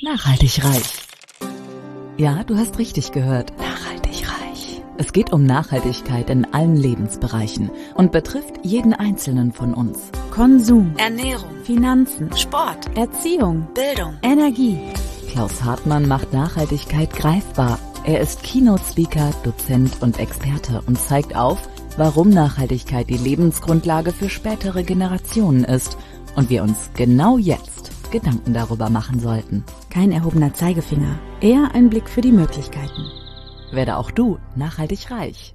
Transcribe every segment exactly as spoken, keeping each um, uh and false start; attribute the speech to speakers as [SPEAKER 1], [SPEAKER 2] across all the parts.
[SPEAKER 1] Nachhaltig reich. Ja, du hast richtig gehört. Nachhaltig reich. Es geht um Nachhaltigkeit in allen Lebensbereichen und betrifft jeden Einzelnen von uns.
[SPEAKER 2] Konsum,
[SPEAKER 1] Ernährung,
[SPEAKER 2] Finanzen,
[SPEAKER 1] Sport,
[SPEAKER 2] Erziehung,
[SPEAKER 1] Bildung,
[SPEAKER 2] Energie.
[SPEAKER 1] Klaus Hartmann macht Nachhaltigkeit greifbar. Er ist Keynote-Speaker, Dozent und Experte und zeigt auf, warum Nachhaltigkeit die Lebensgrundlage für spätere Generationen ist und wir uns genau jetzt Gedanken darüber machen sollten.
[SPEAKER 2] Kein erhobener Zeigefinger, eher ein Blick für die Möglichkeiten.
[SPEAKER 1] Werde auch du nachhaltig reich.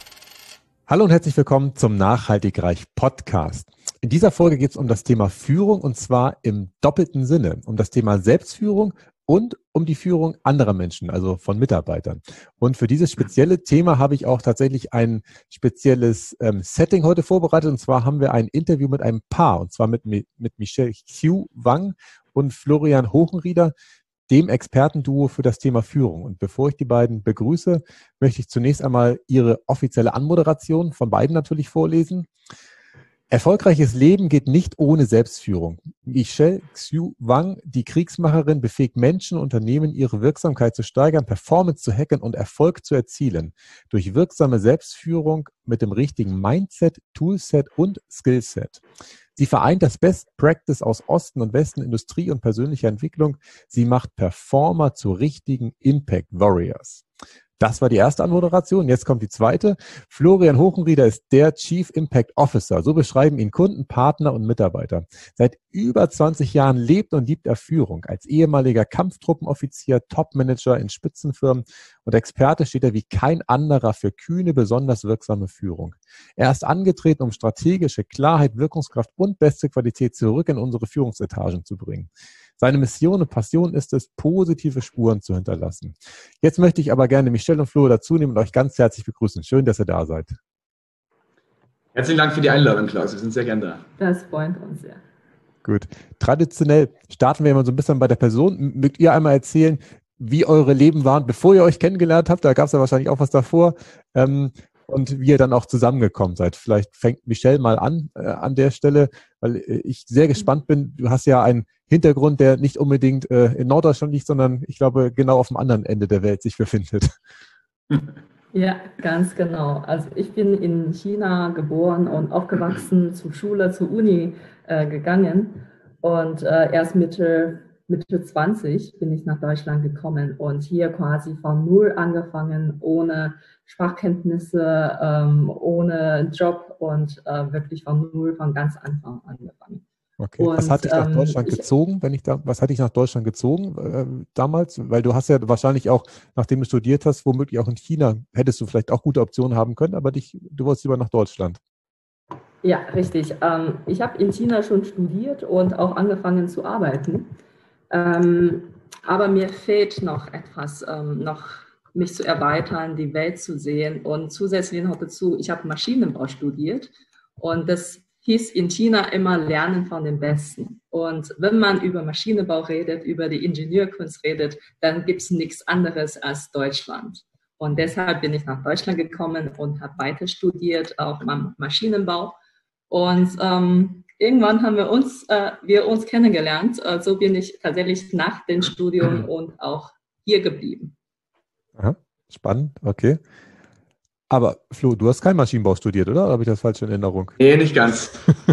[SPEAKER 3] Hallo und herzlich willkommen zum Nachhaltig Reich Podcast. In dieser Folge geht es um das Thema Führung und zwar im doppelten Sinne, um das Thema Selbstführung und um die Führung anderer Menschen, also von Mitarbeitern. Und für dieses spezielle Thema habe ich auch tatsächlich ein spezielles ähm, Setting heute vorbereitet. Und zwar haben wir ein Interview mit einem Paar, und zwar mit, mit Michelle Xiu Wang und Florian Hochenrieder, dem Expertenduo für das Thema Führung. Und bevor ich die beiden begrüße, möchte ich zunächst einmal ihre offizielle Anmoderation von beiden natürlich vorlesen. Erfolgreiches Leben geht nicht ohne Selbstführung. Michelle Xiu Wang, die Kriegsmacherin, befähigt Menschen und Unternehmen, ihre Wirksamkeit zu steigern, Performance zu hacken und Erfolg zu erzielen. Durch wirksame Selbstführung mit dem richtigen Mindset, Toolset und Skillset. Sie vereint das Best Practice aus Osten und Westen, Industrie und persönlicher Entwicklung. Sie macht Performer zu richtigen Impact Warriors. Das war die erste Anmoderation. Jetzt kommt die zweite. Florian Hochenrieder ist der Chief Impact Officer. So beschreiben ihn Kunden, Partner und Mitarbeiter. Seit über zwanzig Jahren lebt und liebt er Führung. Als ehemaliger Kampftruppenoffizier, Topmanager in Spitzenfirmen und Experte steht er wie kein anderer für kühne, besonders wirksame Führung. Er ist angetreten, um strategische Klarheit, Wirkungskraft und beste Qualität zurück in unsere Führungsetagen zu bringen. Seine Mission und Passion ist es, positive Spuren zu hinterlassen. Jetzt möchte ich aber gerne Michelle und Flo dazu nehmen und euch ganz herzlich begrüßen. Schön, dass ihr da seid.
[SPEAKER 4] Herzlichen Dank für die Einladung, Klaus. Wir sind sehr gern da.
[SPEAKER 5] Das freut uns sehr.
[SPEAKER 3] Gut. Traditionell starten wir immer so ein bisschen bei der Person. Mögt ihr einmal erzählen, wie eure Leben waren, bevor ihr euch kennengelernt habt? Da gab es ja wahrscheinlich auch was davor. Ähm, und wie ihr dann auch zusammengekommen seid. Vielleicht fängt Michelle mal an äh, an der Stelle, weil äh, ich sehr gespannt bin. Du hast ja einen Hintergrund, der nicht unbedingt äh, in Norddeutschland liegt, sondern ich glaube genau auf dem anderen Ende der Welt sich befindet.
[SPEAKER 5] Ja, ganz genau. Also ich bin in China geboren und aufgewachsen, zur Schule, zur Uni äh, gegangen und äh, erst Mitte, Mitte zwanzig bin ich nach Deutschland gekommen und hier quasi von Null angefangen, ohne Sprachkenntnisse, ähm, ohne Job und äh, wirklich von Null, von ganz Anfang angefangen.
[SPEAKER 3] Okay.
[SPEAKER 5] Und,
[SPEAKER 3] was hat dich nach
[SPEAKER 5] ähm,
[SPEAKER 3] Deutschland
[SPEAKER 5] ich,
[SPEAKER 3] gezogen, wenn ich da, was hat dich nach Deutschland gezogen äh, damals? Weil du hast ja wahrscheinlich auch, nachdem du studiert hast, womöglich auch in China, hättest du vielleicht auch gute Optionen haben können, aber dich, du wolltest lieber nach Deutschland.
[SPEAKER 5] Ja, richtig. Ähm, ich habe in China schon studiert und auch angefangen zu arbeiten. Ähm, aber mir fehlt noch etwas, ähm, noch mich zu erweitern, die Welt zu sehen. Und zusätzlich noch dazu, ich habe Maschinenbau studiert und das hieß in China immer Lernen von den Besten. Und wenn man über Maschinenbau redet, über die Ingenieurkunst redet, dann gibt es nichts anderes als Deutschland. Und deshalb bin ich nach Deutschland gekommen und habe weiter studiert, auch Maschinenbau. Und ähm, irgendwann haben wir uns, äh, wir uns kennengelernt. Äh, so bin ich tatsächlich nach dem Studium und auch hier geblieben.
[SPEAKER 3] Aha, spannend, okay. Aber Flo, du hast kein Maschinenbau studiert, oder? Oder habe ich das falsch in Erinnerung?
[SPEAKER 4] Nee, nicht ganz.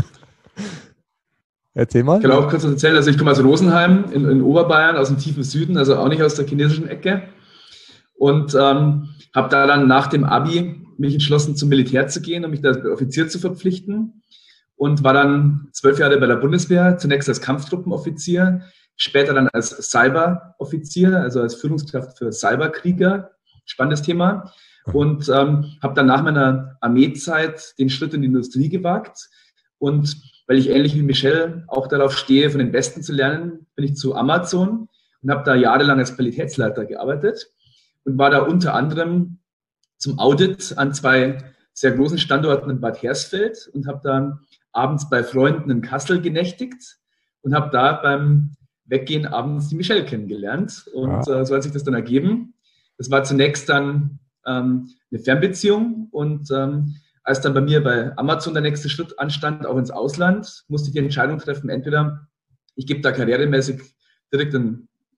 [SPEAKER 3] Erzähl mal.
[SPEAKER 4] Ich kann auch kurz was erzählen. Also ich komme aus Rosenheim in, in Oberbayern, aus dem tiefen Süden, also auch nicht aus der chinesischen Ecke. Und ähm, habe da dann nach dem Abi mich entschlossen, zum Militär zu gehen, um mich da als Offizier zu verpflichten. Und war dann zwölf Jahre bei der Bundeswehr, zunächst als Kampftruppenoffizier, später dann als Cyberoffizier, also als Führungskraft für Cyberkrieger. Spannendes Thema. Und ähm, habe dann nach meiner Armeezeit den Schritt in die Industrie gewagt. Und weil ich ähnlich wie Michelle auch darauf stehe, von den Besten zu lernen, bin ich zu Amazon und habe da jahrelang als Qualitätsleiter gearbeitet und war da unter anderem zum Audit an zwei sehr großen Standorten in Bad Hersfeld und habe dann abends bei Freunden in Kassel genächtigt und habe da beim Weggehen abends die Michelle kennengelernt. Und äh, so hat sich das dann ergeben. Das war zunächst dann ähm, eine Fernbeziehung und ähm, als dann bei mir bei Amazon der nächste Schritt anstand, auch ins Ausland, musste ich die Entscheidung treffen, entweder ich gebe da karrieremäßig direkt einen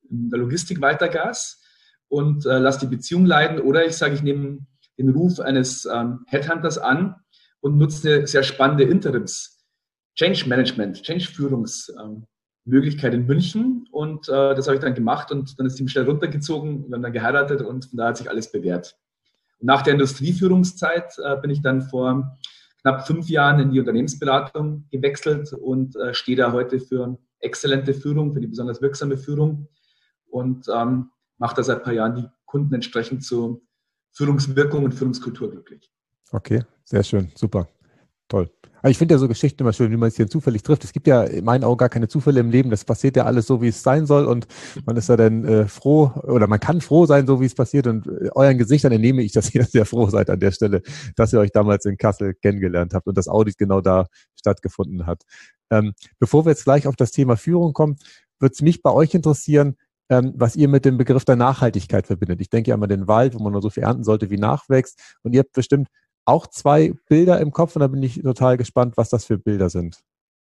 [SPEAKER 4] in der Logistik weiter Gas und äh, lasse die Beziehung leiden. Oder ich sage, ich nehme den Ruf eines ähm, Headhunters an und nutze eine sehr spannende Interims-Change-Management, Change-Führungsmöglichkeit ähm, in München. Und äh, das habe ich dann gemacht und dann ist die mich schnell runtergezogen, wir haben dann geheiratet und von da hat sich alles bewährt. Und nach der Industrieführungszeit äh, bin ich dann vor knapp fünf Jahren in die Unternehmensberatung gewechselt und äh, stehe da heute für exzellente Führung, für die besonders wirksame Führung und ähm, mache da seit ein paar Jahren die Kunden entsprechend zu Führungswirkung und Führungskultur glücklich.
[SPEAKER 3] Okay, sehr schön, super, toll. Aber ich finde ja so Geschichten immer schön, wie man sich hier zufällig trifft. Es gibt ja in meinen Augen gar keine Zufälle im Leben. Das passiert ja alles so, wie es sein soll. Und man ist ja dann äh, froh oder man kann froh sein, so wie es passiert. Und äh, euren Gesichtern entnehme ich, dass ihr sehr froh seid an der Stelle, dass ihr euch damals in Kassel kennengelernt habt und das Audit genau da stattgefunden hat. Ähm, bevor wir jetzt gleich auf das Thema Führung kommen, würde es mich bei euch interessieren, ähm, was ihr mit dem Begriff der Nachhaltigkeit verbindet. Ich denke ja an den Wald, wo man nur so viel ernten sollte, wie nachwächst. Und ihr habt bestimmt auch zwei Bilder im Kopf und da bin ich total gespannt, was das für Bilder sind.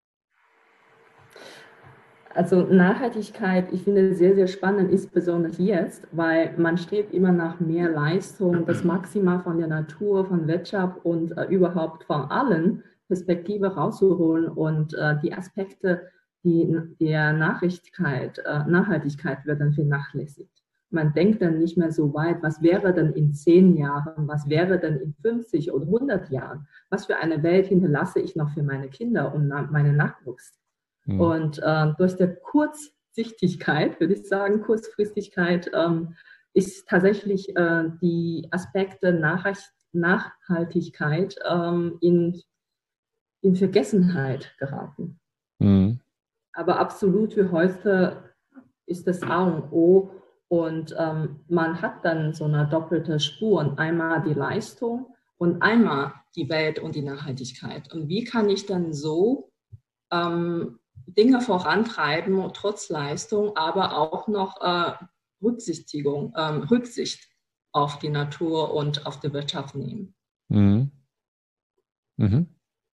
[SPEAKER 5] Also Nachhaltigkeit, ich finde sehr, sehr spannend, insbesondere jetzt, weil man strebt immer nach mehr Leistung, das Maximum von der Natur, von Wirtschaft und äh, überhaupt von allen Perspektive rauszuholen und äh, die Aspekte die, der Nachhaltigkeit, äh, Nachhaltigkeit wird dann vernachlässigt. Man denkt dann nicht mehr so weit, was wäre denn in zehn Jahren, was wäre denn in fünfzig oder hundert Jahren, was für eine Welt hinterlasse ich noch für meine Kinder und na- meine Nachwuchs. Mhm. Und äh, durch die Kurzsichtigkeit, würde ich sagen, Kurzfristigkeit, ähm, ist tatsächlich äh, die Aspekte Nachricht- Nachhaltigkeit ähm, in, in Vergessenheit geraten. Mhm. Aber absolut für heute ist das A und O. Und ähm, man hat dann so eine doppelte Spur. Einmal die Leistung und einmal die Welt und die Nachhaltigkeit. Und wie kann ich dann so ähm, Dinge vorantreiben, trotz Leistung, aber auch noch äh, Rücksichtigung, ähm, Rücksicht auf die Natur und auf die Wirtschaft nehmen?
[SPEAKER 3] Mhm. Mhm.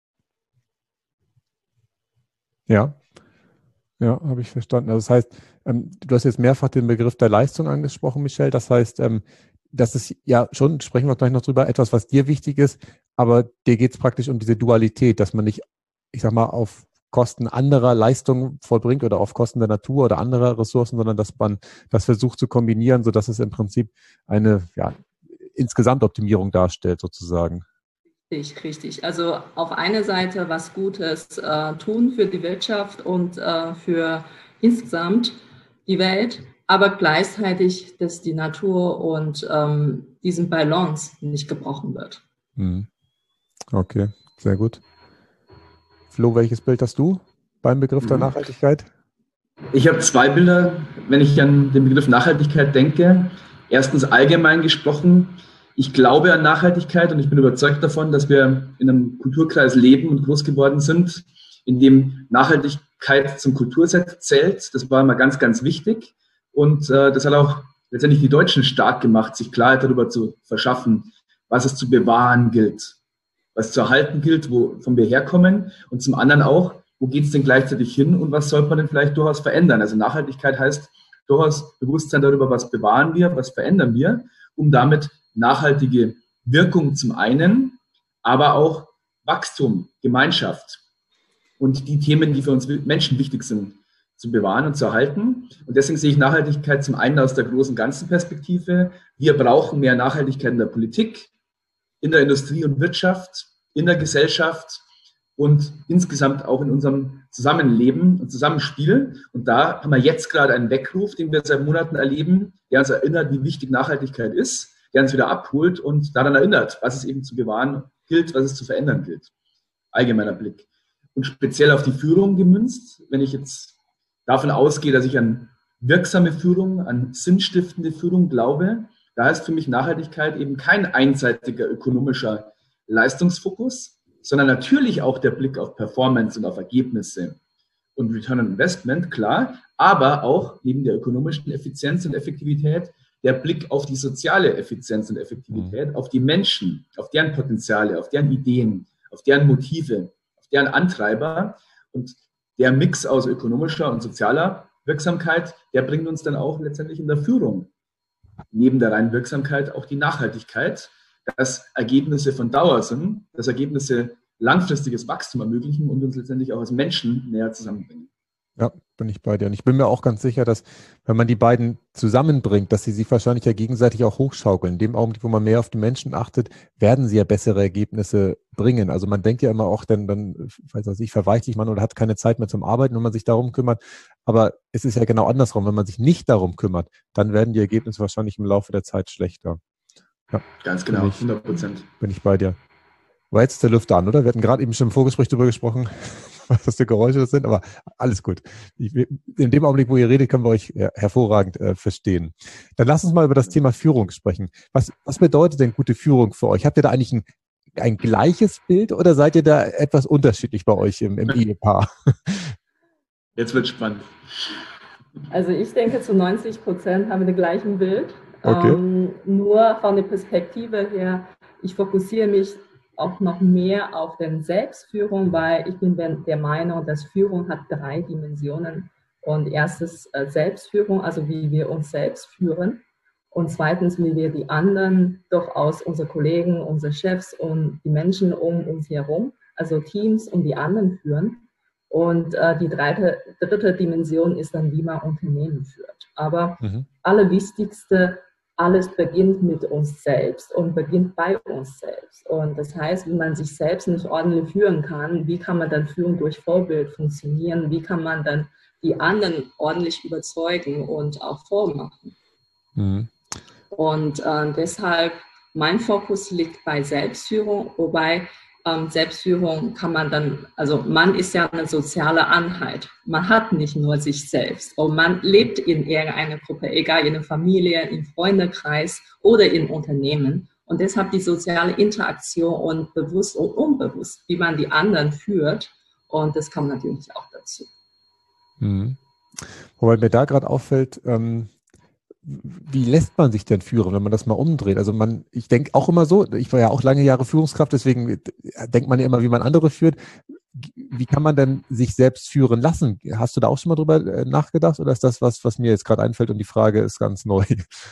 [SPEAKER 3] Ja. Ja, habe ich verstanden. Also das heißt, ähm, du hast jetzt mehrfach den Begriff der Leistung angesprochen, Michelle. Das heißt, ähm, das ist ja schon, sprechen wir gleich noch drüber, etwas, was dir wichtig ist, aber dir geht es praktisch um diese Dualität, dass man nicht, ich sag mal, auf Kosten anderer Leistungen vollbringt oder auf Kosten der Natur oder anderer Ressourcen, sondern dass man das versucht zu kombinieren, sodass es im Prinzip eine ja, Insgesamtoptimierung darstellt, sozusagen.
[SPEAKER 5] Richtig, richtig. Also auf einer Seite was Gutes äh, tun für die Wirtschaft und äh, für insgesamt die Welt, aber gleichzeitig, dass die Natur und ähm, diesen Balance nicht gebrochen wird.
[SPEAKER 3] Okay, sehr gut. Flo, welches Bild hast du beim Begriff der Nachhaltigkeit?
[SPEAKER 4] Ich habe zwei Bilder, wenn ich an den Begriff Nachhaltigkeit denke. Erstens allgemein gesprochen, ich glaube an Nachhaltigkeit und ich bin überzeugt davon, dass wir in einem Kulturkreis leben und groß geworden sind, in dem Nachhaltigkeit zum Kulturset zählt. Das war immer ganz, ganz wichtig. Und äh, das hat auch letztendlich die Deutschen stark gemacht, sich Klarheit darüber zu verschaffen, was es zu bewahren gilt, was zu erhalten gilt, wovon wir herkommen. Und zum anderen auch, wo geht es denn gleichzeitig hin und was sollte man denn vielleicht durchaus verändern? Also Nachhaltigkeit heißt durchaus Bewusstsein darüber, was bewahren wir, was verändern wir, um damit nachhaltige Wirkung zum einen, aber auch Wachstum, Gemeinschaft und die Themen, die für uns Menschen wichtig sind, zu bewahren und zu erhalten. Und deswegen sehe ich Nachhaltigkeit zum einen aus der großen ganzen Perspektive. Wir brauchen mehr Nachhaltigkeit in der Politik, in der Industrie und Wirtschaft, in der Gesellschaft und insgesamt auch in unserem Zusammenleben und Zusammenspiel. Und da haben wir jetzt gerade einen Weckruf, den wir seit Monaten erleben, der uns erinnert, wie wichtig Nachhaltigkeit ist, der uns wieder abholt und daran erinnert, was es eben zu bewahren gilt, was es zu verändern gilt. Allgemeiner Blick. Und speziell auf die Führung gemünzt, wenn ich jetzt davon ausgehe, dass ich an wirksame Führung, an sinnstiftende Führung glaube, da ist für mich Nachhaltigkeit eben kein einseitiger ökonomischer Leistungsfokus, sondern natürlich auch der Blick auf Performance und auf Ergebnisse und Return on Investment, klar, aber auch neben der ökonomischen Effizienz und Effektivität der Blick auf die soziale Effizienz und Effektivität, mhm. auf die Menschen, auf deren Potenziale, auf deren Ideen, auf deren Motive, auf deren Antreiber. Und der Mix aus ökonomischer und sozialer Wirksamkeit, der bringt uns dann auch letztendlich in der Führung neben der reinen Wirksamkeit auch die Nachhaltigkeit, dass Ergebnisse von Dauer sind, dass Ergebnisse langfristiges Wachstum ermöglichen und uns letztendlich auch als Menschen näher zusammenbringen.
[SPEAKER 3] Ja, bin ich bei dir. Und ich bin mir auch ganz sicher, dass, wenn man die beiden zusammenbringt, dass sie sich wahrscheinlich ja gegenseitig auch hochschaukeln. In dem Augenblick, wo man mehr auf die Menschen achtet, werden sie ja bessere Ergebnisse bringen. Also man denkt ja immer auch, dann, dann weiß was ich, verweichlicht man oder hat keine Zeit mehr zum Arbeiten, wenn man sich darum kümmert. Aber es ist ja genau andersrum. Wenn man sich nicht darum kümmert, dann werden die Ergebnisse wahrscheinlich im Laufe der Zeit schlechter. Ja,
[SPEAKER 4] ganz genau, hundert Prozent.
[SPEAKER 3] Bin ich bei dir. Aber jetzt ist der Lüfter an, oder? Wir hatten gerade eben schon im Vorgespräch darüber gesprochen, was für Geräusche das sind, aber alles gut. Ich, in dem Augenblick, wo ihr redet, können wir euch hervorragend äh, verstehen. Dann lasst uns mal über das Thema Führung sprechen. Was, was bedeutet denn gute Führung für euch? Habt ihr da eigentlich ein, ein gleiches Bild oder seid ihr da etwas unterschiedlich bei euch im, im Ehepaar?
[SPEAKER 4] Jetzt wird spannend.
[SPEAKER 5] Also ich denke, zu neunzig Prozent haben wir das gleiche Bild.
[SPEAKER 3] Okay.
[SPEAKER 5] Ähm, nur von der Perspektive her, ich fokussiere mich auch noch mehr auf den Selbstführung, weil ich bin der Meinung, dass Führung hat drei Dimensionen. Und erstens äh, Selbstführung, also wie wir uns selbst führen. Und zweitens, wie wir die anderen, durchaus unsere Kollegen, unsere Chefs und die Menschen um uns herum, also Teams und die anderen führen. Und äh, die dritte, dritte Dimension ist dann, wie man Unternehmen führt. Aber mhm. allerwichtigste, alles beginnt mit uns selbst und beginnt bei uns selbst. Und das heißt, wenn man sich selbst nicht ordentlich führen kann, wie kann man dann Führung durch Vorbild funktionieren? Wie kann man dann die anderen ordentlich überzeugen und auch vormachen? Mhm. Und äh, deshalb, mein Fokus liegt bei Selbstführung, wobei ähm, Selbstführung kann man dann, also man ist ja eine soziale Einheit. Man hat nicht nur sich selbst. Und man lebt in irgendeiner Gruppe, egal in der Familie, im Freundeskreis oder im Unternehmen. Und deshalb die soziale Interaktion und bewusst und unbewusst, wie man die anderen führt. Und das kommt natürlich auch dazu.
[SPEAKER 3] Mhm. Wobei mir da gerade auffällt, ähm wie lässt man sich denn führen, wenn man das mal umdreht? Also man, ich denke auch immer so, ich war ja auch lange Jahre Führungskraft, deswegen denkt man ja immer, wie man andere führt. Wie kann man denn sich selbst führen lassen? Hast du da auch schon mal drüber nachgedacht oder ist das was, was mir jetzt gerade einfällt und die Frage ist ganz neu?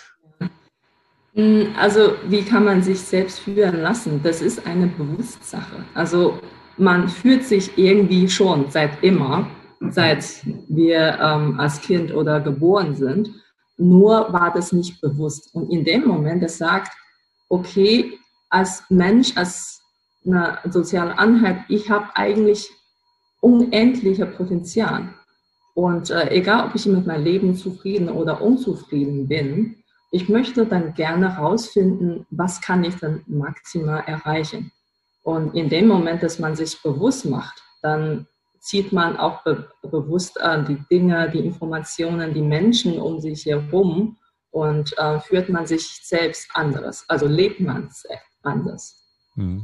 [SPEAKER 5] Also wie kann man sich selbst führen lassen? Das ist eine Bewusstsache. Also man fühlt sich irgendwie schon seit immer, seit wir ähm, als Kind oder geboren sind. Nur war das nicht bewusst. Und in dem Moment, das sagt, okay, als Mensch, als eine soziale Einheit, ich habe eigentlich unendliche Potenzial. Und äh, egal, ob ich mit meinem Leben zufrieden oder unzufrieden bin, ich möchte dann gerne herausfinden, was kann ich dann maximal erreichen. Und in dem Moment, dass man sich bewusst macht, dann zieht man auch be- bewusst äh, die Dinge, die Informationen, die Menschen um sich herum und äh, führt man sich selbst anderes, also lebt man selbst anders.
[SPEAKER 3] Hm.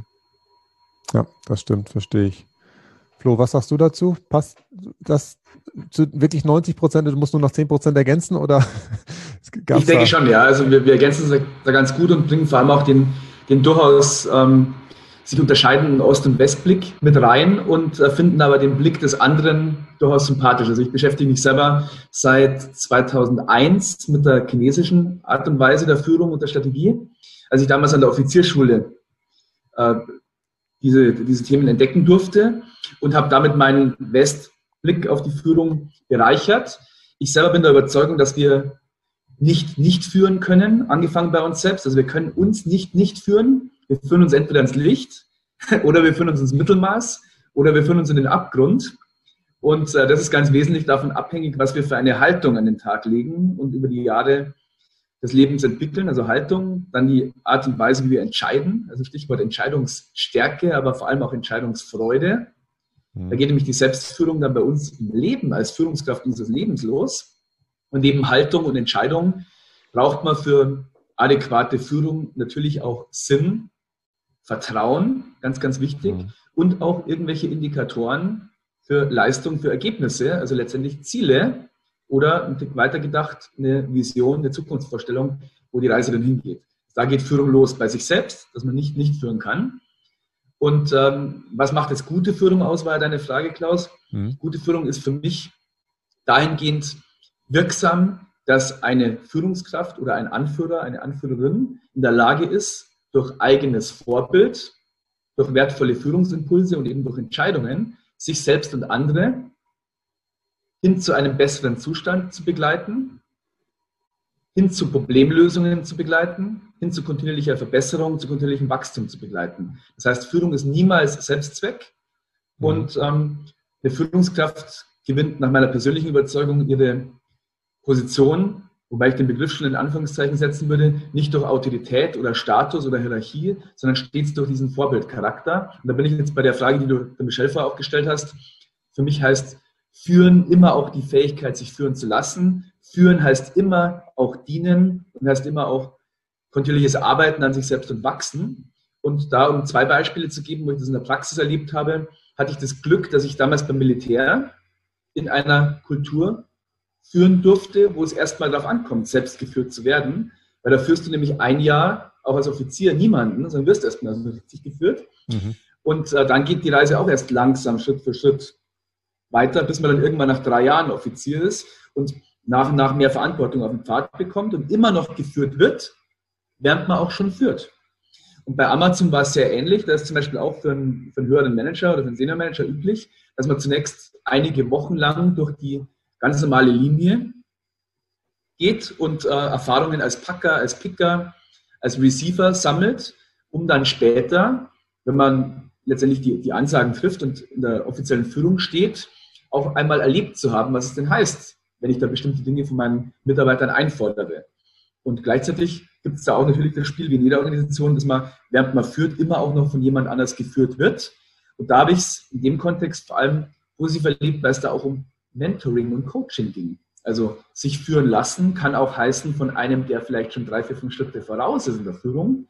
[SPEAKER 3] Ja, das stimmt, verstehe ich. Flo, was sagst du dazu? Passt das zu wirklich neunzig Prozent, du musst nur noch zehn Prozent ergänzen oder?
[SPEAKER 4] Ich denke da? schon, ja. Also wir, wir ergänzen es da ganz gut und bringen vor allem auch den, den durchaus ähm, sich unterscheidenden Ost- und Westblick mit rein und äh, finden aber den Blick des anderen durchaus sympathisch. Also ich beschäftige mich selber seit zweitausendeins mit der chinesischen Art und Weise der Führung und der Strategie. Als ich damals an der Offiziersschule äh, diese, diese Themen entdecken durfte und habe damit meinen Westblick auf die Führung bereichert. Ich selber bin der Überzeugung, dass wir nicht nicht führen können, angefangen bei uns selbst. Also wir können uns nicht nicht führen. Wir führen uns entweder ins Licht oder wir führen uns ins Mittelmaß oder wir führen uns in den Abgrund. Und äh, das ist ganz wesentlich davon abhängig, was wir für eine Haltung an den Tag legen und über die Jahre des Lebens entwickeln. Also Haltung, dann die Art und Weise, wie wir entscheiden. Also Stichwort Entscheidungsstärke, aber vor allem auch Entscheidungsfreude. Mhm. Da geht nämlich die Selbstführung dann bei uns im Leben als Führungskraft unseres Lebens los. Und neben Haltung und Entscheidung braucht man für adäquate Führung natürlich auch Sinn, Vertrauen, ganz, ganz wichtig, mhm. und auch irgendwelche Indikatoren für Leistung, für Ergebnisse, also letztendlich Ziele oder ein Tick weiter gedacht eine Vision, eine Zukunftsvorstellung, wo die Reise dann hingeht. Da geht Führung los bei sich selbst, dass man nicht nicht führen kann. Und ähm, was macht jetzt gute Führung aus, war ja deine Frage, Klaus. Mhm. Gute Führung ist für mich dahingehend wirksam, dass eine Führungskraft oder ein Anführer, eine Anführerin in der Lage ist, durch eigenes Vorbild, durch wertvolle Führungsimpulse und eben durch Entscheidungen, sich selbst und andere hin zu einem besseren Zustand zu begleiten, hin zu Problemlösungen zu begleiten, hin zu kontinuierlicher Verbesserung, zu kontinuierlichem Wachstum zu begleiten. Das heißt, Führung ist niemals Selbstzweck und ähm, eine Führungskraft gewinnt nach meiner persönlichen Überzeugung ihre Position, wobei ich den Begriff schon in Anführungszeichen setzen würde, nicht durch Autorität oder Status oder Hierarchie, sondern stets durch diesen Vorbildcharakter. Und da bin ich jetzt bei der Frage, die du der Michelle vorher auch gestellt hast. Für mich heißt Führen immer auch die Fähigkeit, sich führen zu lassen. Führen heißt immer auch dienen und heißt immer auch kontinuierliches Arbeiten an sich selbst und wachsen. Und da, um zwei Beispiele zu geben, wo ich das in der Praxis erlebt habe, hatte ich das Glück, dass ich damals beim Militär in einer Kultur führen durfte, wo es erstmal darauf ankommt, selbst geführt zu werden. Weil da führst du nämlich ein Jahr auch als Offizier niemanden, sondern wirst erstmal also richtig geführt. Mhm. Und äh, dann geht die Reise auch erst langsam, Schritt für Schritt weiter, bis man dann irgendwann nach drei Jahren Offizier ist und nach und nach mehr Verantwortung auf den Pfad bekommt und immer noch geführt wird, während man auch schon führt. Und bei Amazon war es sehr ähnlich. Da ist zum Beispiel auch für einen, für einen höheren Manager oder für einen Senior Manager üblich, dass man zunächst einige Wochen lang durch die ganz normale Linie geht und äh, Erfahrungen als Packer, als Picker, als Receiver sammelt, um dann später, wenn man letztendlich die, die Ansagen trifft und in der offiziellen Führung steht, auch einmal erlebt zu haben, was es denn heißt, wenn ich da bestimmte Dinge von meinen Mitarbeitern einfordere. Und gleichzeitig gibt es da auch natürlich das Spiel wie in jeder Organisation, dass man, während man führt, immer auch noch von jemand anders geführt wird. Und da habe ich es in dem Kontext vor allem positiv erlebt, weil es da auch um Mentoring und Coaching ging. Also sich führen lassen kann auch heißen, von einem, der vielleicht schon drei, vier, fünf Schritte voraus ist in der Führung,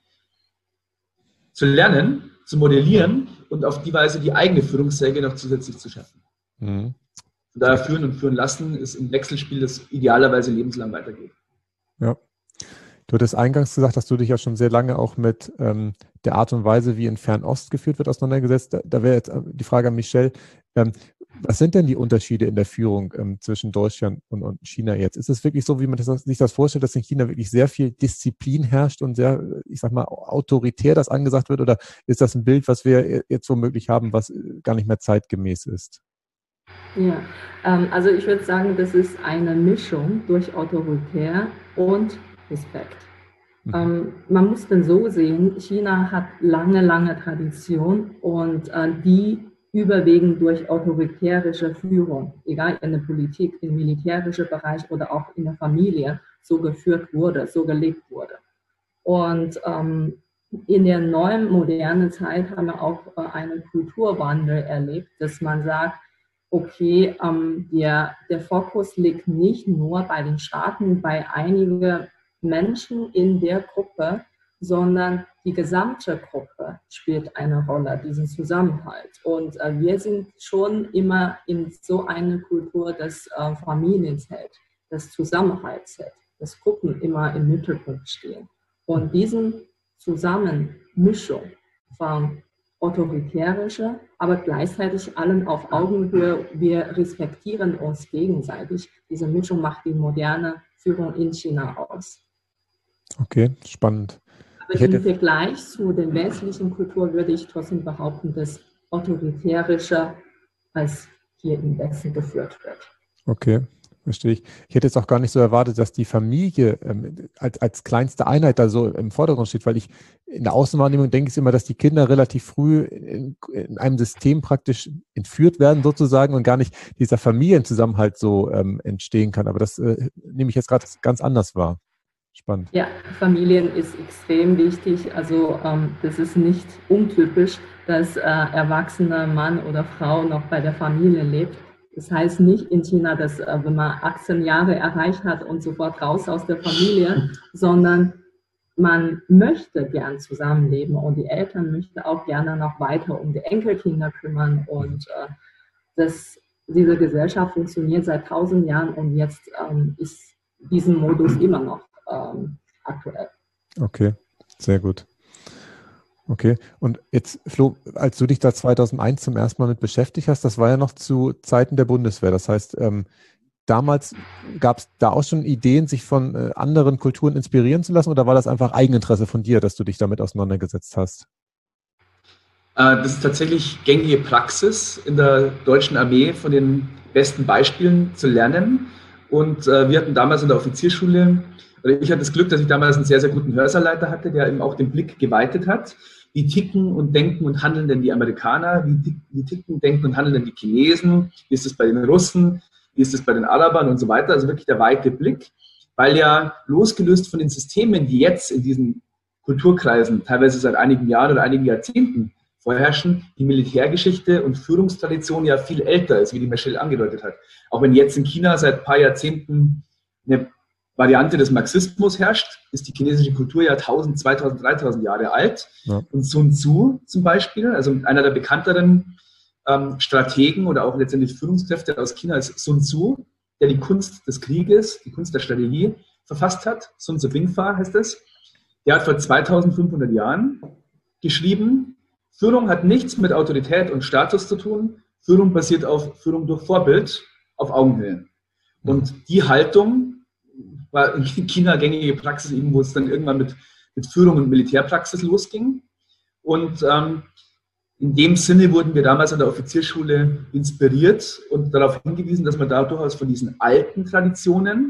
[SPEAKER 4] zu lernen, zu modellieren und auf die Weise die eigene Führungssäge noch zusätzlich zu schaffen. Mhm. Von daher führen und führen lassen ist ein Wechselspiel, das idealerweise lebenslang weitergeht.
[SPEAKER 3] Ja. Du hattest eingangs gesagt, dass du dich ja schon sehr lange auch mit ähm, der Art und Weise, wie in Fernost geführt wird, auseinandergesetzt. Da, da wäre jetzt die Frage an Michelle, ähm, was sind denn die Unterschiede in der Führung ähm, zwischen Deutschland und, und China jetzt? Ist es wirklich so, wie man das, sich das vorstellt, dass in China wirklich sehr viel Disziplin herrscht und sehr, ich sag mal, autoritär das angesagt wird? Oder ist das ein Bild, was wir jetzt womöglich haben, was gar nicht mehr zeitgemäß ist?
[SPEAKER 5] Ja, ähm, also ich würde sagen, das ist eine Mischung durch autoritär und Respekt. Mhm. Ähm, man muss denn so sehen, China hat lange, lange Tradition und äh, die überwiegend durch autoritärische Führung, egal in der Politik, im militärischen Bereich oder auch in der Familie, so geführt wurde, so gelebt wurde. Und ähm, in der neuen, modernen Zeit haben wir auch äh, einen Kulturwandel erlebt, dass man sagt, okay, ähm, der, der Fokus liegt nicht nur bei den Staaten, bei einigen Menschen in der Gruppe, sondern die gesamte Gruppe spielt eine Rolle, diesen Zusammenhalt. Und äh, wir sind schon immer in so einer Kultur des äh, Familiens hält, des Zusammenhalts hält, dass Gruppen immer im Mittelpunkt stehen. Und diesen Zusammenmischung von autoritärischer, aber gleichzeitig allen auf Augenhöhe, wir respektieren uns gegenseitig. Diese Mischung macht die moderne Führung in China aus.
[SPEAKER 3] Okay, spannend.
[SPEAKER 5] Aber im Vergleich zu der westlichen Kultur würde ich trotzdem behaupten, dass autoritärischer als hier im Westen geführt wird.
[SPEAKER 3] Okay, verstehe ich. Ich hätte jetzt auch gar nicht so erwartet, dass die Familie ähm, als, als kleinste Einheit da so im Vordergrund steht, weil ich in der Außenwahrnehmung denke ich immer, dass die Kinder relativ früh in, in einem System praktisch entführt werden sozusagen und gar nicht dieser Familienzusammenhalt so ähm, entstehen kann. Aber das äh, nehme ich jetzt gerade ganz anders wahr. Spannend.
[SPEAKER 5] Ja, Familien ist extrem wichtig. Also ähm, das ist nicht untypisch, dass äh, erwachsener Mann oder Frau noch bei der Familie lebt. Das heißt nicht in China, dass äh, wenn man achtzehn Jahre erreicht hat und sofort raus aus der Familie, sondern man möchte gern zusammenleben und die Eltern möchten auch gerne noch weiter um die Enkelkinder kümmern. Und äh, das, diese Gesellschaft funktioniert seit tausend Jahren und jetzt ähm, ist diesen Modus immer noch ähm, aktuell.
[SPEAKER 3] Okay, sehr gut. Okay, und jetzt, Flo, als du dich da zweitausendeins zum ersten Mal mit beschäftigt hast, das war ja noch zu Zeiten der Bundeswehr. Das heißt, ähm, damals, gab es da auch schon Ideen, sich von äh, anderen Kulturen inspirieren zu lassen, oder war das einfach Eigeninteresse von dir, dass du dich damit auseinandergesetzt hast?
[SPEAKER 4] Das ist tatsächlich gängige Praxis in der deutschen Armee, von den besten Beispielen zu lernen. Und wir hatten damals in der Offizierschule, oder ich hatte das Glück, dass ich damals einen sehr, sehr guten Hörsaalleiter hatte, der eben auch den Blick geweitet hat. Wie ticken und denken und handeln denn die Amerikaner? Wie, wie ticken, denken und handeln denn die Chinesen? Wie ist es bei den Russen? Wie ist es bei den Arabern und so weiter? Also wirklich der weite Blick, weil ja losgelöst von den Systemen, die jetzt in diesen Kulturkreisen teilweise seit einigen Jahren oder einigen Jahrzehnten vorherrschen, die Militärgeschichte und Führungstradition ja viel älter ist, wie die Michelle angedeutet hat. Auch wenn jetzt in China seit ein paar Jahrzehnten eine Variante des Marxismus herrscht, ist die chinesische Kultur ja tausend, zweitausend, dreitausend Jahre alt. Ja. Und Sun Tzu zum Beispiel, also einer der bekannteren ähm, Strategen oder auch letztendlich Führungskräfte aus China ist Sun Tzu, der die Kunst des Krieges, die Kunst der Strategie verfasst hat. Sun Tzu Bingfa heißt es. Der hat vor zweitausendfünfhundert Jahren geschrieben, Führung hat nichts mit Autorität und Status zu tun. Führung basiert auf Führung durch Vorbild, auf Augenhöhe. Und die Haltung war in China gängige Praxis, eben, wo es dann irgendwann mit, mit Führung und Militärpraxis losging. Und ähm, in dem Sinne wurden wir damals an der Offizierschule inspiriert und darauf hingewiesen, dass man da durchaus von diesen alten Traditionen,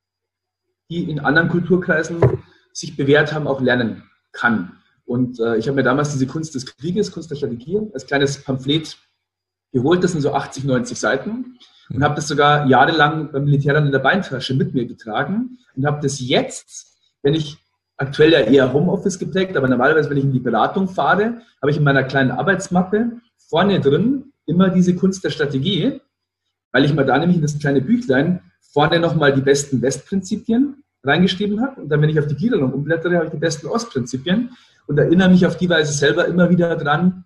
[SPEAKER 4] die in anderen Kulturkreisen sich bewährt haben, auch lernen kann. Und äh, ich habe mir damals diese Kunst des Krieges, Kunst der Strategie, als kleines Pamphlet geholt. Das sind so achtzig, neunzig Seiten. Und habe das sogar jahrelang beim Militär dann in der Beintasche mit mir getragen. Und habe das jetzt, wenn ich aktuell ja eher Homeoffice geprägt, aber normalerweise, wenn ich in die Beratung fahre, habe ich in meiner kleinen Arbeitsmappe vorne drin immer diese Kunst der Strategie, weil ich mir da nämlich in das kleine Büchlein vorne nochmal die besten Westprinzipien reingeschrieben habe. Und dann, wenn ich auf die Gliederung umblättere, habe ich die besten Ostprinzipien. Und erinnere mich auf die Weise selber immer wieder dran,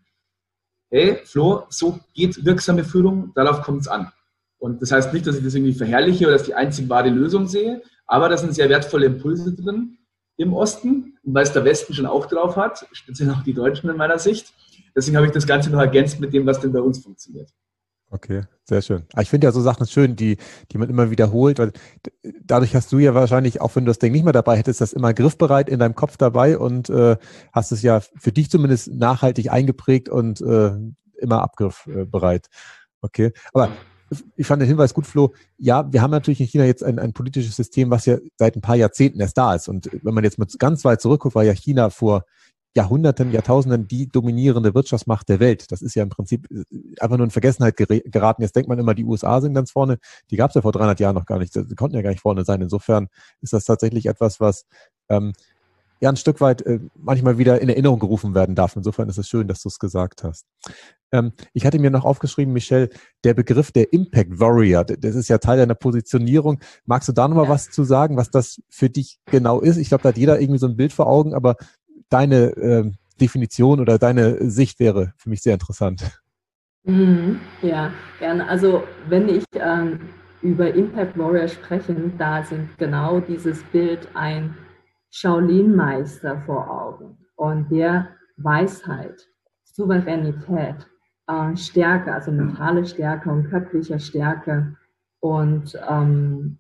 [SPEAKER 4] hey, Flo, so geht wirksame Führung, darauf kommt es an. Und das heißt nicht, dass ich das irgendwie verherrliche oder dass die einzig wahre Lösung sehe, aber da sind sehr wertvolle Impulse drin im Osten, und weil es der Westen schon auch drauf hat, speziell auch die Deutschen in meiner Sicht. Deswegen habe ich das Ganze noch ergänzt mit dem, was denn bei uns funktioniert.
[SPEAKER 3] Okay, sehr schön. Ich finde ja so Sachen schön, die, die man immer wiederholt, weil dadurch hast du ja wahrscheinlich, auch wenn du das Ding nicht mehr dabei hättest, das immer griffbereit in deinem Kopf dabei und äh, hast es ja für dich zumindest nachhaltig eingeprägt und äh, immer abgriffbereit. Okay, aber ich fand den Hinweis gut, Flo. Ja, wir haben natürlich in China jetzt ein, ein politisches System, was ja seit ein paar Jahrzehnten erst da ist. Und wenn man jetzt mal ganz weit zurückguckt, war ja China vor Jahrhunderten, Jahrtausenden die dominierende Wirtschaftsmacht der Welt. Das ist ja im Prinzip einfach nur in Vergessenheit geraten. Jetzt denkt man immer, die U S A sind ganz vorne. Die gab es ja vor dreihundert Jahren noch gar nicht. Die konnten ja gar nicht vorne sein. Insofern ist das tatsächlich etwas, was ähm, ja ein Stück weit äh, manchmal wieder in Erinnerung gerufen werden darf. Insofern ist es schön, dass du es gesagt hast. Ähm, ich hatte mir noch aufgeschrieben, Michelle, der Begriff der Impact Warrior, das ist ja Teil deiner Positionierung. Magst du da nochmal ja. was zu sagen, was das für dich genau ist? Ich glaube, da hat jeder irgendwie so ein Bild vor Augen, aber deine äh, Definition oder deine Sicht wäre für mich sehr interessant.
[SPEAKER 5] Mhm, ja, gerne. Also wenn ich ähm, über Impact Warrior spreche, da sind genau dieses Bild ein Shaolin-Meister vor Augen und der Weisheit, Souveränität, äh, Stärke, also mentale Stärke und körperliche Stärke und ähm,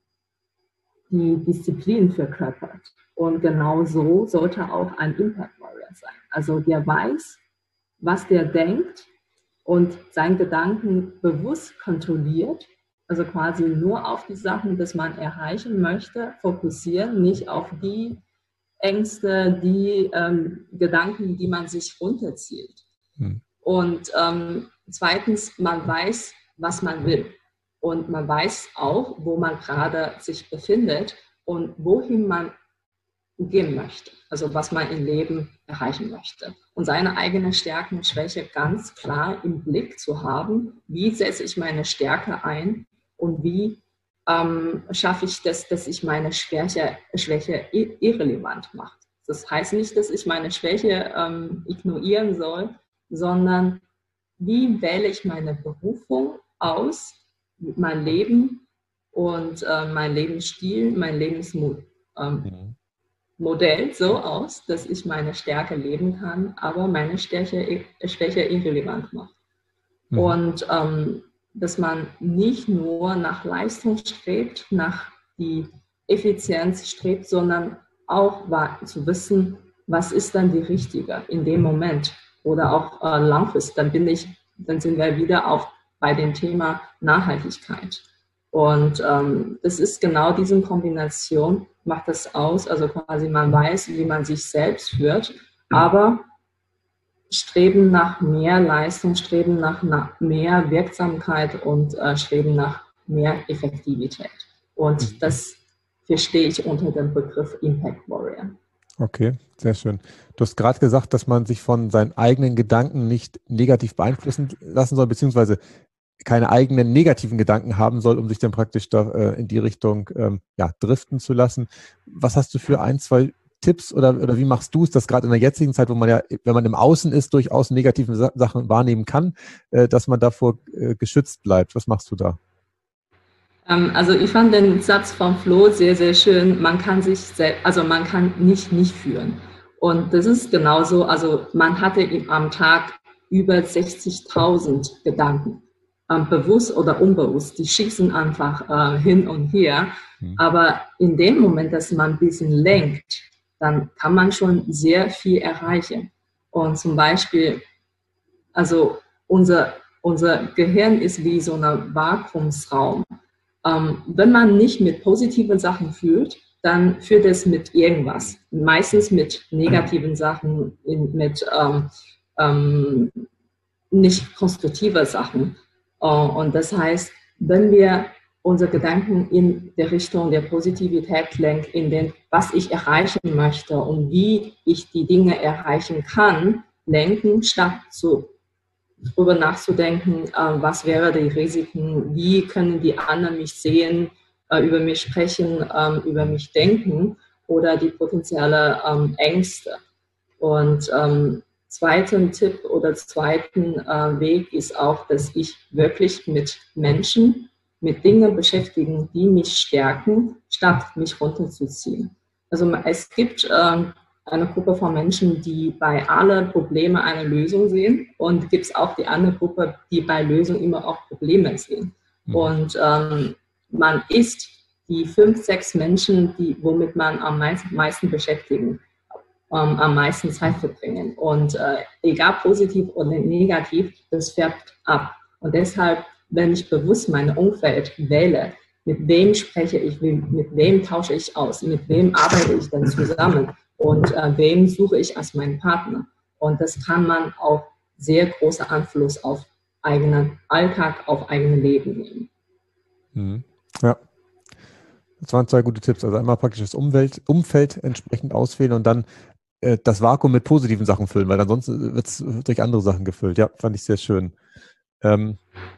[SPEAKER 5] die Disziplin verkörpert. Und genau so sollte auch ein Impact Warrior sein. Also der weiß, was der denkt und seine Gedanken bewusst kontrolliert, also quasi nur auf die Sachen, die man erreichen möchte, fokussieren, nicht auf die Ängste, die ähm, Gedanken, die man sich runterzieht. Hm. Und ähm, zweitens, man weiß, was man will. Und man weiß auch, wo man gerade sich befindet und wohin man gehen möchte, also was man im Leben erreichen möchte. Und seine eigenen Stärken und Schwäche ganz klar im Blick zu haben, wie setze ich meine Stärke ein und wie ähm, schaffe ich das, dass ich meine Schwäche, Schwäche irrelevant mache. Das heißt nicht, dass ich meine Schwäche ähm, ignorieren soll, sondern wie wähle ich meine Berufung aus, mein Leben und äh, mein Lebensstil, mein Lebensmut. Ähm, mhm. Modell so aus, dass ich meine Stärke leben kann, aber meine Stärke, Schwäche irrelevant macht. Mhm. Und ähm, dass man nicht nur nach Leistung strebt, nach die Effizienz strebt, sondern auch zu wissen, was ist dann die richtige in dem Moment oder auch äh, langfristig. Dann bin ich, dann sind wir wieder auch bei dem Thema Nachhaltigkeit. Und ähm, das ist genau diese Kombination, macht das aus. Also quasi man weiß, wie man sich selbst führt, aber streben nach mehr Leistung, streben nach, nach mehr Wirksamkeit und äh, streben nach mehr Effektivität. Und das verstehe ich unter dem Begriff Impact Warrior.
[SPEAKER 3] Okay, sehr schön. Du hast gerade gesagt, dass man sich von seinen eigenen Gedanken nicht negativ beeinflussen lassen soll, beziehungsweise keine eigenen negativen Gedanken haben soll, um sich dann praktisch da äh, in die Richtung ähm, ja, driften zu lassen. Was hast du für ein, zwei Tipps oder, oder wie machst du es, dass gerade in der jetzigen Zeit, wo man ja, wenn man im Außen ist, durchaus negative Sa- Sachen wahrnehmen kann, äh, dass man davor äh, geschützt bleibt? Was machst du da?
[SPEAKER 5] Ähm, also ich fand den Satz von Flo sehr, sehr schön. Man kann sich selbst, also man kann nicht nicht führen. Und das ist genauso, also man hatte am Tag über sechzigtausend Gedanken. Bewusst oder unbewusst, die schießen einfach äh, hin und her. Mhm. Aber in dem Moment, dass man ein bisschen lenkt, dann kann man schon sehr viel erreichen. Und zum Beispiel, also unser, unser Gehirn ist wie so ein Vakuumsraum. Ähm, wenn man nicht mit positiven Sachen fühlt, dann führt es mit irgendwas. Meistens mit negativen Sachen, in, mit ähm, ähm, nicht konstruktiven Sachen. Und das heißt, wenn wir unsere Gedanken in der Richtung der Positivität lenken, in den, was ich erreichen möchte und wie ich die Dinge erreichen kann, lenken, statt zu, darüber nachzudenken, äh, was wäre die Risiken, wie können die anderen mich sehen, äh, über mich sprechen, äh, über mich denken oder die potenziellen ähm, Ängste. Und ähm, zweiten Tipp oder zweiten äh, Weg ist auch, dass ich wirklich mit Menschen, mit Dingen beschäftigen, die mich stärken, statt mich runterzuziehen. Also es gibt äh, eine Gruppe von Menschen, die bei allen Problemen eine Lösung sehen, und gibt es auch die andere Gruppe, die bei Lösungen immer auch Probleme sehen. Mhm. Und ähm, man ist die fünf, sechs Menschen, die, womit man am meisten, meisten beschäftigen. Um, am meisten Zeit verbringen. Und äh, egal positiv oder negativ, das färbt ab. Und deshalb, wenn ich bewusst mein Umfeld wähle, mit wem spreche ich, mit wem tausche ich aus, mit wem arbeite ich dann zusammen und äh, wem suche ich als meinen Partner. Und das kann man auch sehr großen Einfluss auf eigenen Alltag, auf eigenen Leben nehmen.
[SPEAKER 3] Mhm. Ja. Das waren zwei gute Tipps. Also einmal praktisch das Umwelt, Umfeld entsprechend auswählen und dann das Vakuum mit positiven Sachen füllen, weil ansonsten wird es durch andere Sachen gefüllt. Ja, fand ich sehr schön. Ähm,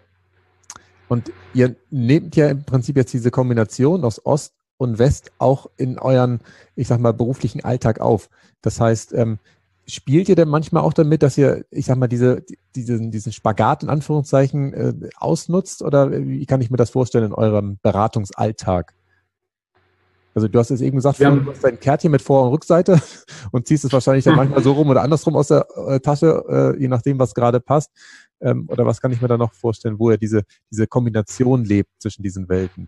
[SPEAKER 3] und ihr nehmt ja im Prinzip jetzt diese Kombination aus Ost und West auch in euren, ich sag mal, beruflichen Alltag auf. Das heißt, ähm, spielt ihr denn manchmal auch damit, dass ihr, ich sag mal, diese, diesen, diesen Spagat in Anführungszeichen äh, ausnutzt? Oder wie kann ich mir das vorstellen in eurem Beratungsalltag? Also du hast es eben gesagt,
[SPEAKER 4] Wir
[SPEAKER 3] du hast dein Kärtchen mit Vor- und Rückseite und ziehst es wahrscheinlich dann manchmal so rum oder andersrum aus der äh, Tasche, äh, je nachdem, was gerade passt. Ähm, oder was kann ich mir da noch vorstellen, wo er diese, diese Kombination lebt zwischen diesen Welten?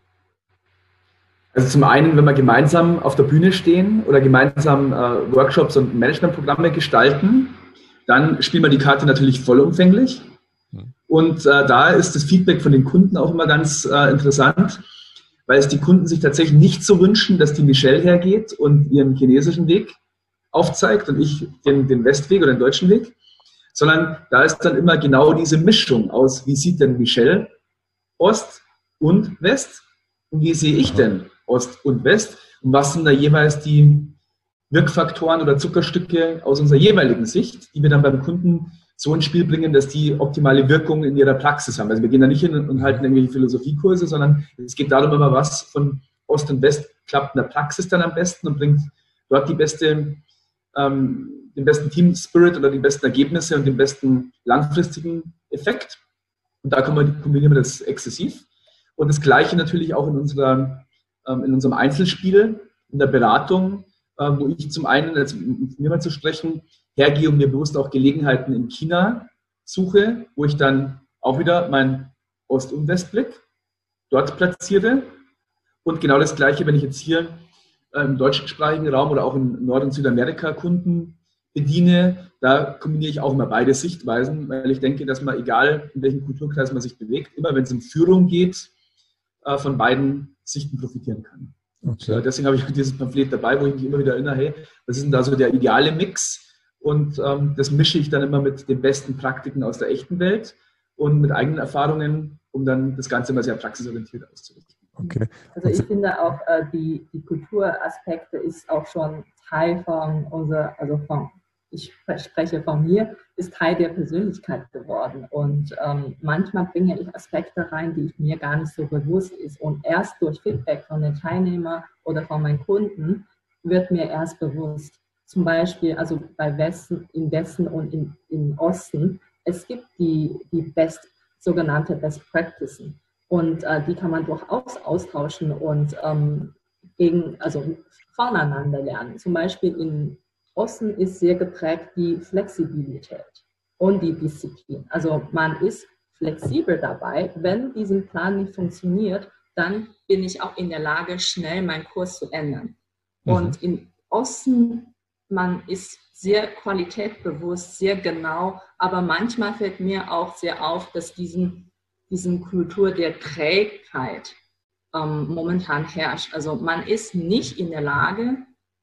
[SPEAKER 4] Also zum einen, wenn wir gemeinsam auf der Bühne stehen oder gemeinsam äh, Workshops und Managementprogramme gestalten, dann spielen wir die Karte natürlich vollumfänglich. Hm. Und äh, da ist das Feedback von den Kunden auch immer ganz äh, interessant, weil es die Kunden sich tatsächlich nicht so wünschen, dass die Michelle hergeht und ihren chinesischen Weg aufzeigt und ich den, den Westweg oder den deutschen Weg, sondern da ist dann immer genau diese Mischung aus, wie sieht denn Michelle Ost und West und wie sehe ich denn Ost und West und was sind da jeweils die Wirkfaktoren oder Zuckerstücke aus unserer jeweiligen Sicht, die wir dann beim Kunden so ins Spiel bringen, dass die optimale Wirkung in ihrer Praxis haben. Also wir gehen da nicht hin und halten irgendwelche Philosophiekurse, sondern es geht darum, immer was von Ost und West klappt in der Praxis dann am besten und bringt dort die beste, ähm, den besten Team-Spirit oder die besten Ergebnisse und den besten langfristigen Effekt. Und da kombinieren wir das exzessiv. Und das Gleiche natürlich auch in, unserer, ähm, in unserem Einzelspiel, in der Beratung, äh, wo ich zum einen, jetzt mit mir mal zu sprechen, hergehe und mir bewusst auch Gelegenheiten in China suche, wo ich dann auch wieder mein Ost- und Westblick dort platziere. Und genau das Gleiche, wenn ich jetzt hier im deutschsprachigen Raum oder auch in Nord- und Südamerika Kunden bediene, da kombiniere ich auch immer beide Sichtweisen, weil ich denke, dass man, egal in welchem Kulturkreis man sich bewegt, immer wenn es um Führung geht, von beiden Sichten profitieren kann. Okay. Und deswegen habe ich dieses Pamphlet dabei, wo ich mich immer wieder erinnere, hey, was ist denn da so der ideale Mix? Und ähm, das mische ich dann immer mit den besten Praktiken aus der echten Welt und mit eigenen Erfahrungen, um dann das Ganze mal sehr praxisorientiert auszurichten.
[SPEAKER 3] Okay.
[SPEAKER 5] Also ich finde auch, äh, die, die Kulturaspekte ist auch schon Teil von unserer, also von, ich spreche von mir, ist Teil der Persönlichkeit geworden. Und ähm, manchmal bringe ich Aspekte rein, die mir gar nicht so bewusst ist. Und erst durch Feedback von den Teilnehmern oder von meinen Kunden wird mir erst bewusst. Zum Beispiel, also bei Westen, im Westen und im, im Osten, es gibt die, die best, sogenannte Best Practices. Und äh, die kann man durchaus austauschen und ähm, gegen, also voneinander lernen. Zum Beispiel im Osten ist sehr geprägt die Flexibilität und die Disziplin. Also man ist flexibel dabei. Wenn diesen Plan nicht funktioniert, dann bin ich auch in der Lage, schnell meinen Kurs zu ändern. Mhm. Und im Osten, man ist sehr qualitätsbewusst, sehr genau, aber manchmal fällt mir auch sehr auf, dass diesen diese Kultur der Trägheit ähm, momentan herrscht. Also man ist nicht in der Lage,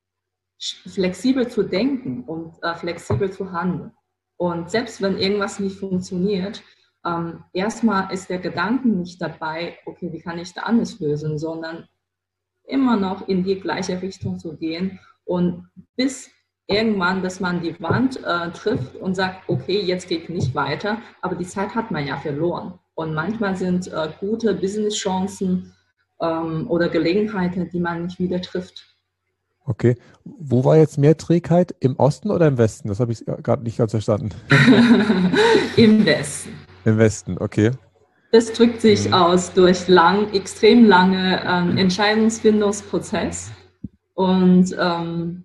[SPEAKER 5] flexibel zu denken und äh, flexibel zu handeln. Und selbst wenn irgendwas nicht funktioniert, ähm, erstmal ist der Gedanke nicht dabei, okay, wie kann ich das anders lösen, sondern immer noch in die gleiche Richtung zu gehen und bis irgendwann, dass man die Wand äh, trifft und sagt, okay, jetzt geht nicht weiter, aber die Zeit hat man ja verloren. Und manchmal sind äh, gute Business-Chancen ähm, oder Gelegenheiten, die man nicht wieder trifft.
[SPEAKER 3] Okay. Wo war jetzt mehr Trägheit? Im Osten oder im Westen? Das habe ich gerade nicht ganz verstanden.
[SPEAKER 5] Im Westen.
[SPEAKER 3] Im Westen, okay.
[SPEAKER 5] Das drückt sich mhm. aus durch lang, extrem lange ähm, Entscheidungsfindungsprozess und ähm,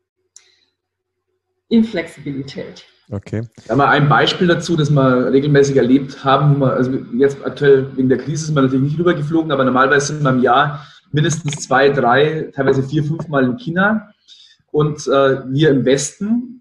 [SPEAKER 5] Inflexibilität.
[SPEAKER 3] Okay.
[SPEAKER 4] Da haben wir ein Beispiel dazu, das wir regelmäßig erlebt haben. Wir, also jetzt aktuell wegen der Krise sind wir natürlich nicht rübergeflogen, aber normalerweise sind wir im Jahr mindestens zwei, drei, teilweise vier, fünf Mal in China. Und äh, wir im Westen,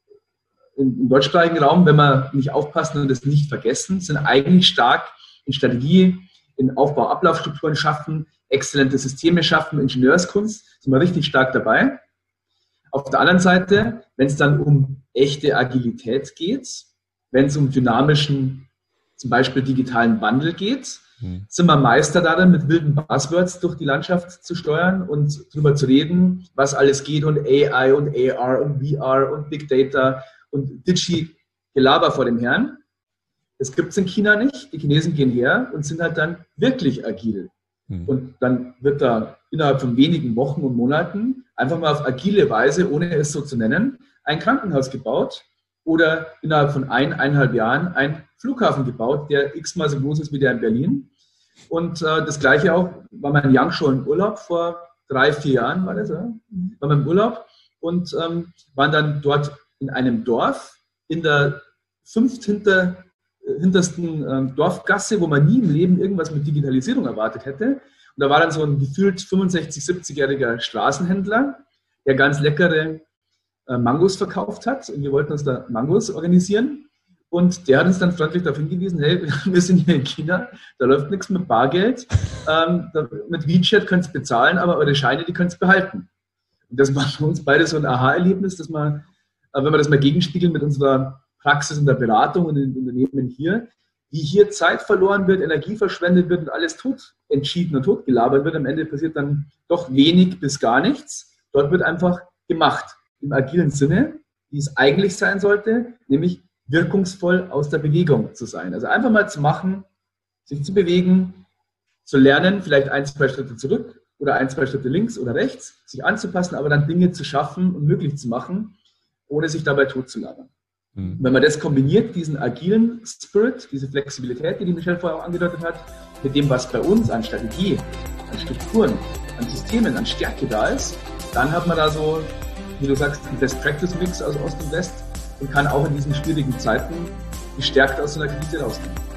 [SPEAKER 4] im, im deutschsprachigen Raum, wenn wir nicht aufpassen und das nicht vergessen, sind eigentlich stark in Strategie, in Aufbau, Ablaufstrukturen schaffen, exzellente Systeme schaffen, Ingenieurskunst, sind wir richtig stark dabei. Auf der anderen Seite, wenn es dann um echte Agilität geht, wenn es um dynamischen, zum Beispiel digitalen Wandel geht, hm. sind wir Meister darin, mit wilden Buzzwords durch die Landschaft zu steuern und darüber zu reden, was alles geht und A I und A R und V R und Big Data und Digi-Gelaber vor dem Herrn. Das gibt es in China nicht. Die Chinesen gehen her und sind halt dann wirklich agil. Hm. Und dann wird da innerhalb von wenigen Wochen und Monaten einfach mal auf agile Weise, ohne es so zu nennen, ein Krankenhaus gebaut oder innerhalb von ein, eineinhalb Jahren ein Flughafen gebaut, der x-mal so groß ist wie der in Berlin. Und äh, das Gleiche auch, war mein Yangzhou im Urlaub vor drei, vier Jahren, war das, oder? War mein Urlaub und ähm, waren dann dort in einem Dorf, in der fünft hinter, hintersten ähm, Dorfgasse, wo man nie im Leben irgendwas mit Digitalisierung erwartet hätte. Und da war dann so ein gefühlt fünfundsechzig-, siebzigjähriger Straßenhändler, der ganz leckere äh, Mangos verkauft hat. Und wir wollten uns da Mangos organisieren. Und der hat uns dann freundlich darauf hingewiesen, hey, wir sind hier in China, da läuft nichts mit Bargeld. Ähm, da, mit WeChat könnt ihr bezahlen, aber eure Scheine, die könnt ihr behalten. Und das war für uns beide so ein Aha-Erlebnis, dass man, äh, wenn wir das mal gegenspiegeln mit unserer Praxis in der Beratung und in den Unternehmen hier, wie hier Zeit verloren wird, Energie verschwendet wird und alles tot entschieden und totgelabert wird. Am Ende passiert dann doch wenig bis gar nichts. Dort wird einfach gemacht, im agilen Sinne, wie es eigentlich sein sollte, nämlich wirkungsvoll aus der Bewegung zu sein. Also einfach mal zu machen, sich zu bewegen, zu lernen, vielleicht ein, zwei Schritte zurück oder ein, zwei Schritte links oder rechts, sich anzupassen, aber dann Dinge zu schaffen und möglich zu machen, ohne sich dabei totzulabern. Wenn man das kombiniert, diesen agilen Spirit, diese Flexibilität, die die Michelle vorher auch angedeutet hat, mit dem, was bei uns an Strategie, an Strukturen, an Systemen, an Stärke da ist, dann hat man da so, wie du sagst, einen Best-Practice-Mix aus Ost und West und kann auch in diesen schwierigen Zeiten gestärkt aus so einer Krise rausgehen.